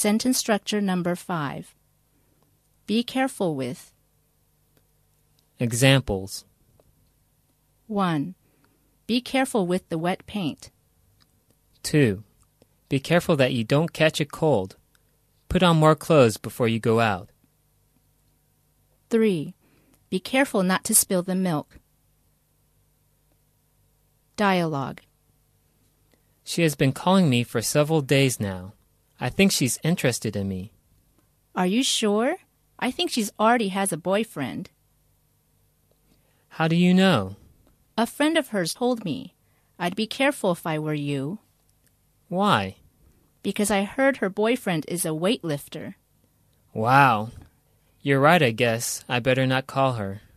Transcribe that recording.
Sentence structure number 5. Be careful with. Examples. 1. Be careful with the wet paint. 2. Be careful that you don't catch a cold. Put on more clothes before you go out. 3. Be careful not to spill the milk. Dialogue. She has been calling me for several days now. I think she's interested in me. Are you sure? I think she's already has a boyfriend. How do you know? A friend of hers told me. I'd be careful if I were you. Why? Because I heard her boyfriend is a weightlifter. Wow. You're right, I guess. I better not call her.